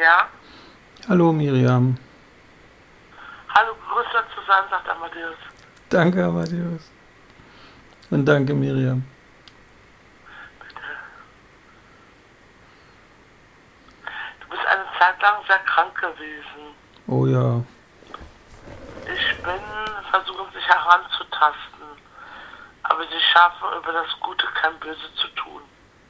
Ja? Hallo Miriam. Hallo, grüß Gott zusammen, sagt Amadeus. Danke, Amadeus. Und danke, Miriam. Bitte. Du bist eine Zeit lang sehr krank gewesen. Oh ja. Ich bin versuchen, sich heranzutasten. Aber sie schaffen über das Gute kein Böse zu tun.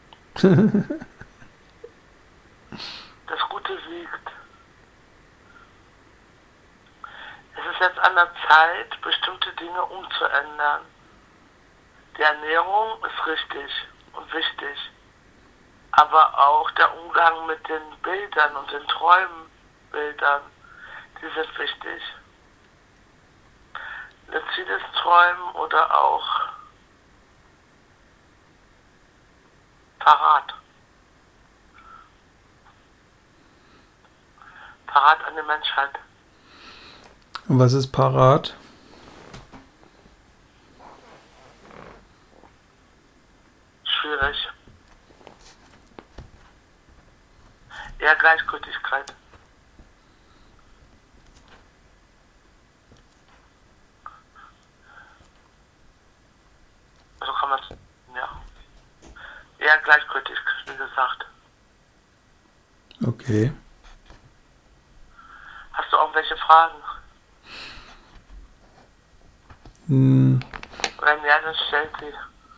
Das Gute siegt. Es ist jetzt an der Zeit, bestimmte Dinge umzuändern. Die Ernährung ist richtig und wichtig. Aber auch der Umgang mit den Bildern und den Träumenbildern, die sind wichtig. Luzides Träumen oder auch Parat. Parat an die Menschheit. Und was ist parat? Schwierig. Eher Gleichgültigkeit. So kann man es, ja. Eher gleichgültig, wie gesagt. Okay. Hast du irgendwelche Fragen? Hm. Wenn ja, dann stell sie.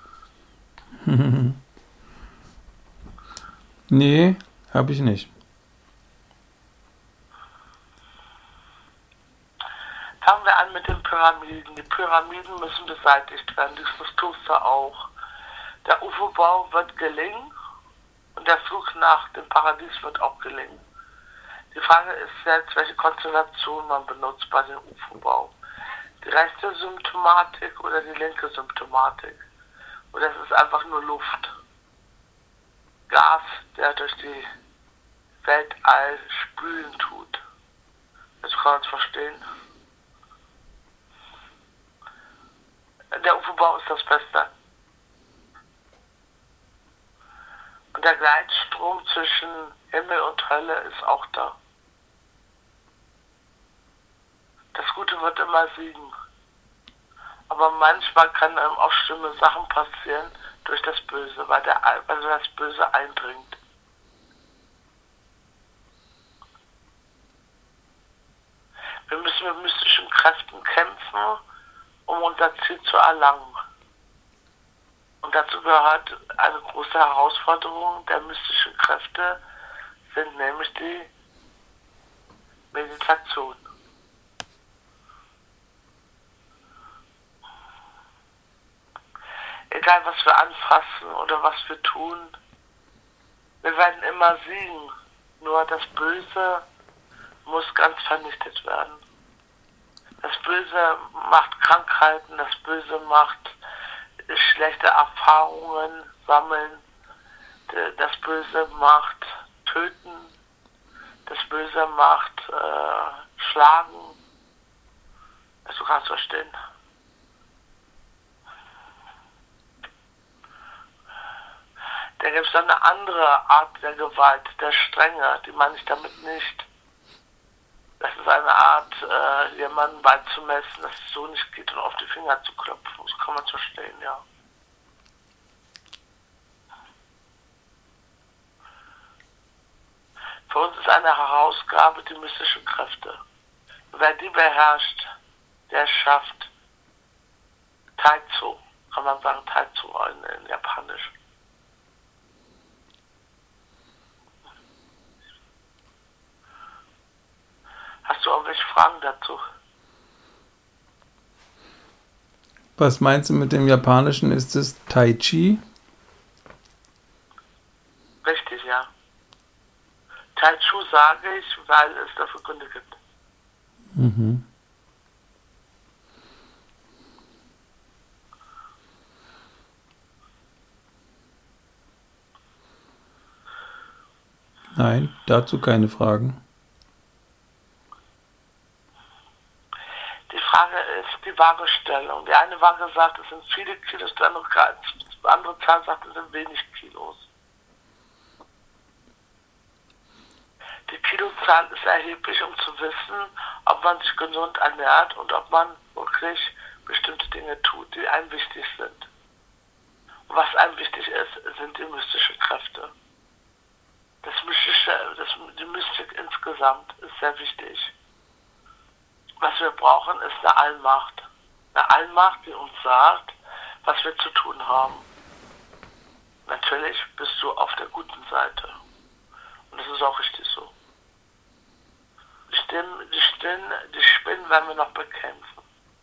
Nee, habe ich nicht. Fangen wir an mit den Pyramiden. Die Pyramiden müssen beseitigt werden. Das tust du auch. Der UFO-Bau wird gelingen und der Flug nach dem Paradies wird auch gelingen. Die Frage ist jetzt, welche Konstellation man benutzt bei dem UFO-Bau. Die rechte Symptomatik oder die linke Symptomatik. Oder es ist einfach nur Luft. Gas, der durch die Weltall spülen tut. Das kann man es verstehen. Der UFO-Bau ist das Beste. Und der Gleitstrom zwischen Himmel und Hölle ist auch da. Das Gute wird immer siegen. Aber manchmal kann einem auch schlimme Sachen passieren durch das Böse, weil das Böse eindringt. Wir müssen mit mystischen Kräften kämpfen, um unser Ziel zu erlangen. Und dazu gehört eine große Herausforderung der mystischen Kräfte, sind nämlich die Meditation. Egal was wir anfassen oder was wir tun, wir werden immer siegen. Nur das Böse muss ganz vernichtet werden. Das Böse macht Krankheiten, das Böse macht schlechte Erfahrungen sammeln, das Böse macht töten, das Böse macht schlagen. Also du kannst verstehen. Da gibt es dann eine andere Art der Gewalt, der Strenge, die meine ich damit nicht. Das ist eine Art, jemanden beizumessen, dass es so nicht geht und auf die Finger zu klopfen. Das kann man verstehen, ja. Für uns ist eine Herausgabe die mystischen Kräfte. Wer die beherrscht, der schafft Taitsu. Kann man sagen, Taitsu in Japanisch. Hast du irgendwelche Fragen dazu? Was meinst du mit dem Japanischen? Ist es Tai Chi? Richtig, ja. Taitsu sage ich, weil es dafür Gründe gibt. Mhm. Nein, dazu keine Fragen. Die Frage ist die Waagestellung. Die eine Waage sagt, es sind viele Kilos, die andere Zahl sagt, es sind wenig Kilos. Die Kilozahl ist erheblich, um zu wissen, ob man sich gesund ernährt und ob man wirklich bestimmte Dinge tut, die einem wichtig sind. Und was einem wichtig ist, sind die mystischen Kräfte. Die Mystik insgesamt ist sehr wichtig. Was wir brauchen, ist eine Allmacht. Eine Allmacht, die uns sagt, was wir zu tun haben. Natürlich bist du auf der guten Seite. Und das ist auch richtig so. Die Spinnen werden wir noch bekämpfen.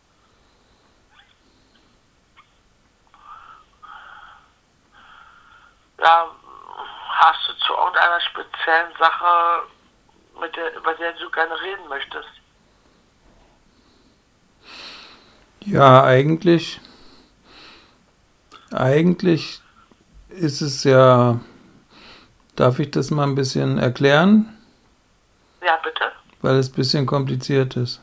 Ja, hast du zu irgendeiner speziellen Sache, über der du gerne reden möchtest? Ja, eigentlich ist es ja, darf ich das mal ein bisschen erklären? Ja, bitte. Weil es ein bisschen kompliziert ist.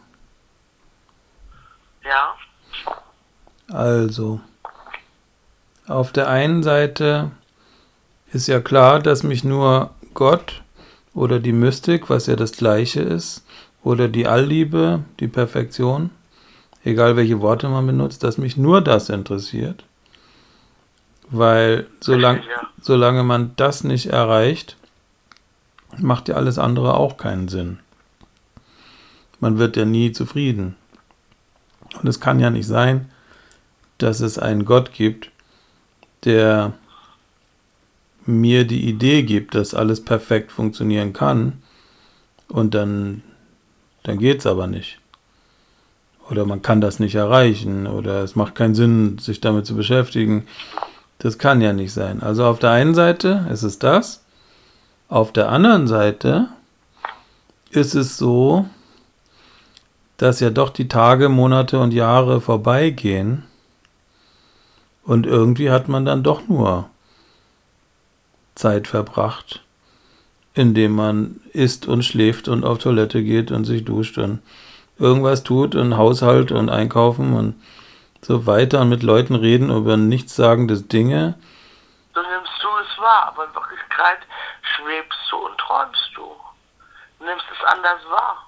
Ja. Also, auf der einen Seite ist ja klar, dass mich nur Gott oder die Mystik, was ja das Gleiche ist, oder die Allliebe, die Perfektion, egal welche Worte man benutzt, dass mich nur das interessiert. Weil solange man das nicht erreicht, macht ja alles andere auch keinen Sinn. Man wird ja nie zufrieden. Und es kann ja nicht sein, dass es einen Gott gibt, der mir die Idee gibt, dass alles perfekt funktionieren kann und dann geht's aber nicht. Oder man kann das nicht erreichen oder es macht keinen Sinn, sich damit zu beschäftigen. Das kann ja nicht sein. Also auf der einen Seite ist es das, auf der anderen Seite ist es so, dass ja doch die Tage, Monate und Jahre vorbeigehen und irgendwie hat man dann doch nur Zeit verbracht, indem man isst und schläft und auf Toilette geht und sich duscht und irgendwas tut und Haushalt und einkaufen und so weiter und mit Leuten reden über nichtssagende Dinge. So nimmst du es wahr, aber in Wirklichkeit schwebst du und träumst du. Du nimmst es anders wahr.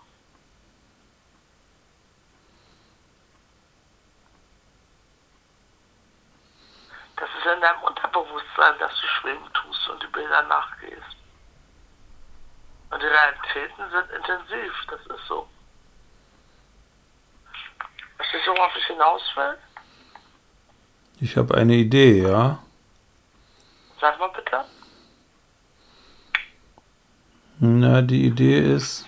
Das ist in deinem Unterbewusstsein, dass du schweben tust und die Bilder nachgehst. Und die Realitäten sind intensiv, das ist so. Verstehst du, worauf ich hinaus will? Ich habe eine Idee, ja. Sag mal bitte. Na, die Idee ist,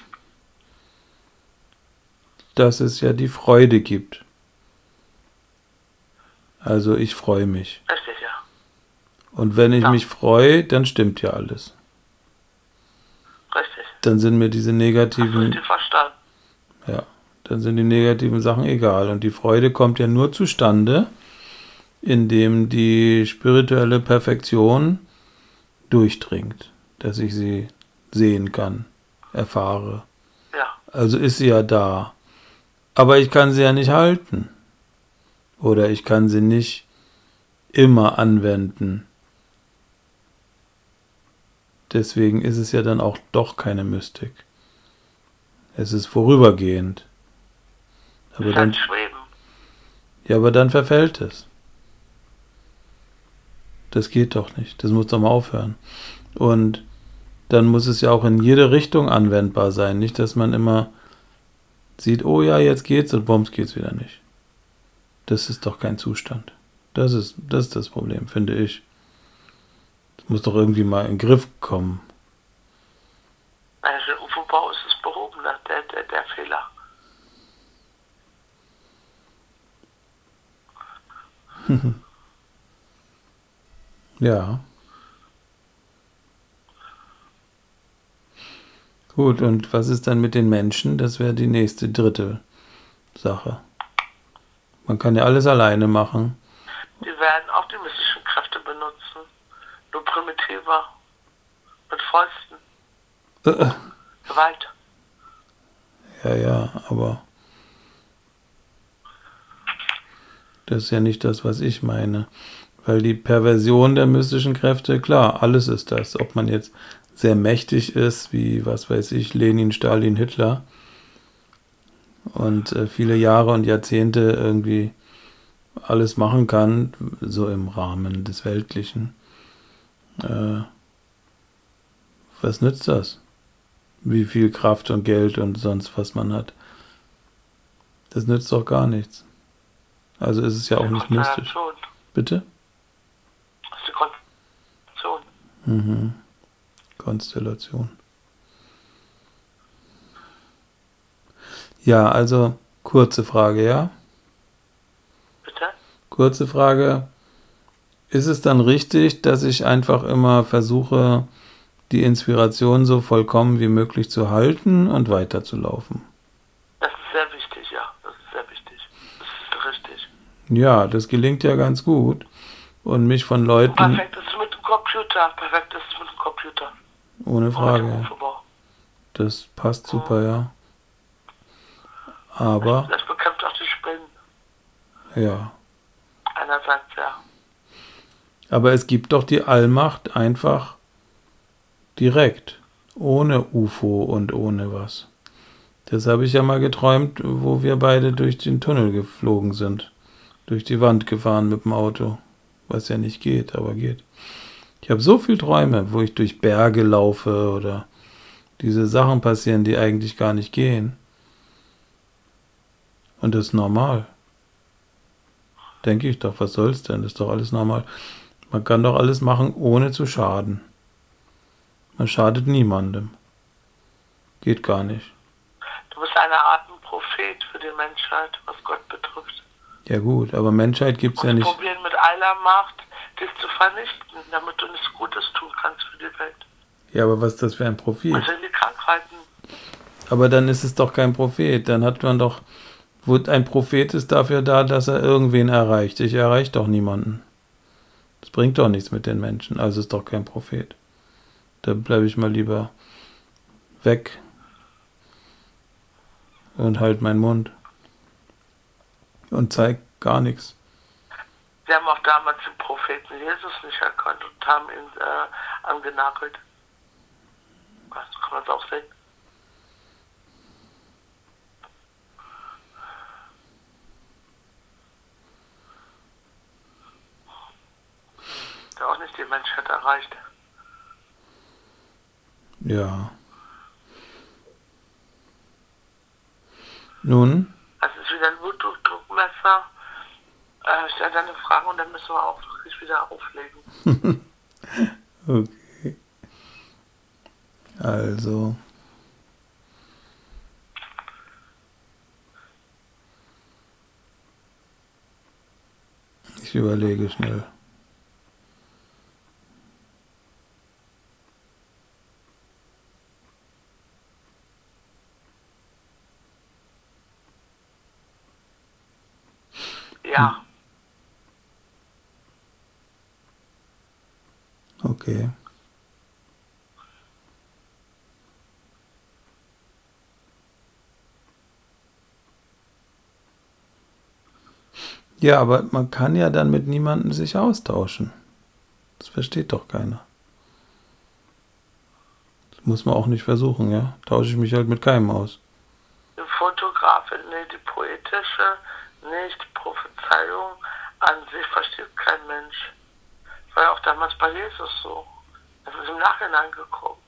dass es ja die Freude gibt. Also ich freue mich. Richtig, ja. Und wenn ich mich freue, dann stimmt ja alles. Richtig. Dann sind mir diese Hast du negativen, richtig verstanden? ja, dann sind die negativen Sachen egal. Und die Freude kommt ja nur zustande, indem die spirituelle Perfektion durchdringt, dass ich sie sehen kann, erfahre. Ja. Also ist sie ja da. Aber ich kann sie ja nicht halten. Oder ich kann sie nicht immer anwenden. Deswegen ist es ja dann auch doch keine Mystik. Es ist vorübergehend. Aber dann, Schweben. ja, aber dann verfällt es. Das geht doch nicht. Das muss doch mal aufhören. Und dann muss es ja auch in jede Richtung anwendbar sein. Nicht, dass man immer sieht, oh ja, jetzt geht's und bums geht's wieder nicht. Das ist doch kein Zustand. Das ist das Problem, finde ich. Das muss doch irgendwie mal in den Griff kommen. Also für den UFO-Bau ist es behoben, der Fehler. Ja. Gut, und was ist dann mit den Menschen? Das wäre die nächste, dritte Sache. Man kann ja alles alleine machen. Die werden auch die mystischen Kräfte benutzen. Nur primitiver. Mit Fäusten. Gewalt. Ja, aber das ist ja nicht das, was ich meine. Weil die Perversion der mystischen Kräfte, klar, alles ist das. Ob man jetzt sehr mächtig ist, wie, was weiß ich, Lenin, Stalin, Hitler und viele Jahre und Jahrzehnte irgendwie alles machen kann, so im Rahmen des Weltlichen. Äh, Was nützt das? Wie viel Kraft und Geld und sonst was man hat. Das nützt doch gar nichts. Also ist es ja auch nicht mystisch. Bitte? Das ist eine Konstellation. Mhm. Konstellation. Ja, also kurze Frage, ja? Bitte? Kurze Frage. Ist es dann richtig, dass ich einfach immer versuche, die Inspiration so vollkommen wie möglich zu halten und weiterzulaufen? Das ist sehr wichtig, ja. Das ist sehr wichtig. Das ist richtig. Ja, das gelingt ja ganz gut. Und mich von Leuten... Perfekt ist es mit dem Computer. Perfekt ist es mit dem Computer. Ohne Frage. Aufbau. Das passt super, ja. Aber... Das bekämpft auch die Spinnen. Ja. Einerseits, ja. Aber es gibt doch die Allmacht einfach direkt. Ohne UFO und ohne was. Das habe ich ja mal geträumt, wo wir beide durch den Tunnel geflogen sind. Durch die Wand gefahren mit dem Auto. Was ja nicht geht, aber geht. Ich habe so viele Träume, wo ich durch Berge laufe oder diese Sachen passieren, die eigentlich gar nicht gehen. Und das ist normal. Denke ich doch, was soll's denn? Das ist doch alles normal. Man kann doch alles machen, ohne zu schaden. Man schadet niemandem. Geht gar nicht. Du bist eine Art ein Prophet für die Menschheit, was Gott betrifft. Ja gut, aber Menschheit gibt's ja Und nicht. probieren mit aller Macht, dich zu vernichten, damit du nichts Gutes tun kannst für die Welt. Ja, aber was ist das für ein Prophet? Also die Krankheiten. Aber dann ist es doch kein Prophet. Dann hat man doch... Ein Prophet ist dafür da, dass er irgendwen erreicht. Ich erreiche doch niemanden. Das bringt doch nichts mit den Menschen. Also ist doch kein Prophet. Da bleibe ich mal lieber weg und halt meinen Mund und zeig gar nichts. Sie haben auch damals den Propheten Jesus nicht erkannt und haben ihn angenagelt. Das kann man es auch sehen. Der auch nicht die Menschheit erreicht. Ja. Nun? Das ist wieder ein Blutdruckmesser. Ich stelle deine Fragen und dann müssen wir auch wirklich wieder auflegen. Okay. Also. Ich überlege schnell. Ja. Okay. Ja, aber man kann ja dann mit niemandem sich austauschen. Das versteht doch keiner. Das muss man auch nicht versuchen, ja? Tausche ich mich halt mit keinem aus. Die Fotografin, nee, die poetische, nicht die Prophezeiung an sich versteht kein Mensch. War ja auch damals bei Jesus so. Das ist im Nachhinein gekommen.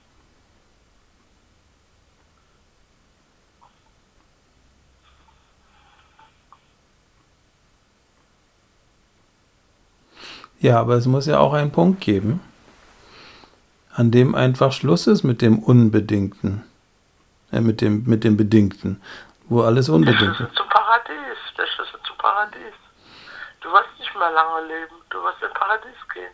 Ja, aber es muss ja auch einen Punkt geben, an dem einfach Schluss ist mit dem Unbedingten. Mit dem Bedingten. Wo alles unbedingt ist. Der Schlüssel zum Paradies. Der Schlüssel zum Paradies. Du wirst nicht mehr lange leben. Du wirst ins Paradies gehen.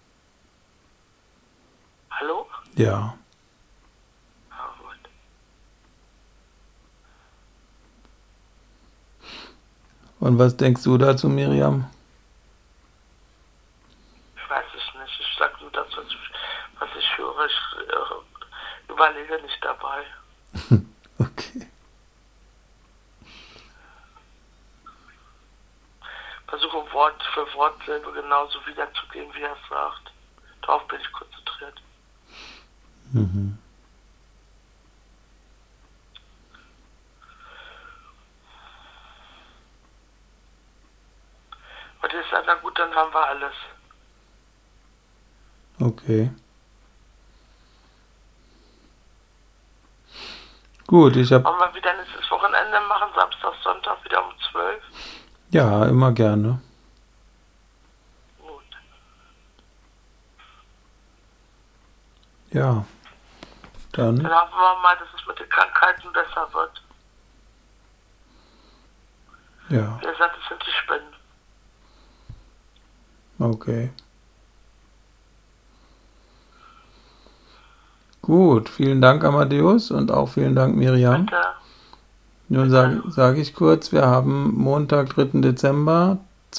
Hallo? Ja. Ja, gut. Und was denkst du dazu, Miriam? Ich weiß es nicht. Ich sage nur das, was ich höre. Ich überlege nicht dabei. Okay. Versuche Wort für Wortsilbe genauso wiederzugeben, wie er es sagt. Darauf bin ich konzentriert. Mhm. Und jetzt sagt er, gut, dann haben wir alles. Okay. Gut, ich habe... Wollen wir wieder nächstes Wochenende machen? Samstag, Sonntag wieder um 12? Ja, immer gerne. Gut. Ja. Dann Dann, hoffen wir mal, dass es mit den Krankheiten besser wird. ja, Wie gesagt, es sind die Spinnen. okay. Gut, vielen Dank, Amadeus, und auch vielen Dank, Miriam. Bitte. Nun sage ich kurz, wir haben Montag, 3. Dezember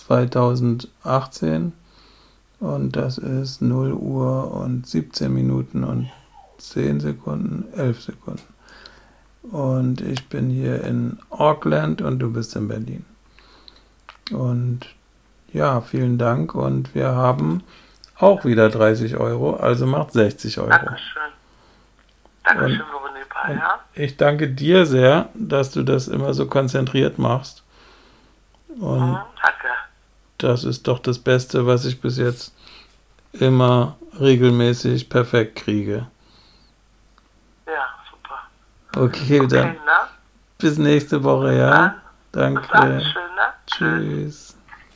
2018 und das ist 0 Uhr und 17 Minuten und 10 Sekunden, 11 Sekunden. Und ich bin hier in Auckland und du bist in Berlin. Und ja, vielen Dank und wir haben auch wieder 30 Euro, also macht 60 Euro. Dankeschön. Dankeschön, Veronika, ja? Ich danke dir sehr, dass du das immer so konzentriert machst. Und Danke. das ist doch das Beste, was ich bis jetzt immer regelmäßig perfekt kriege. Ja, super. Okay, dann ne? bis nächste Woche, ja? Bis dann, Danke. schön, ne? Tschüss.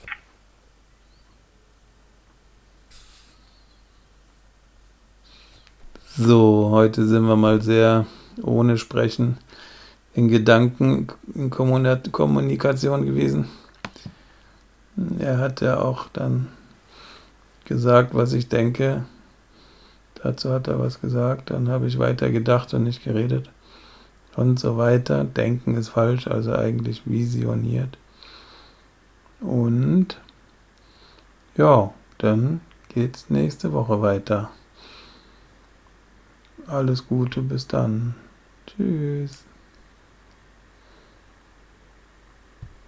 So, heute sind wir mal sehr ohne Sprechen in Gedanken in Kommunikation gewesen. Er hat ja auch dann gesagt, was ich denke. Dazu hat er was gesagt. Dann habe ich weiter gedacht und nicht geredet. Und so weiter. Denken ist falsch, also eigentlich visioniert. Und ja, dann geht's nächste Woche weiter. Alles Gute, bis dann. Tschüss.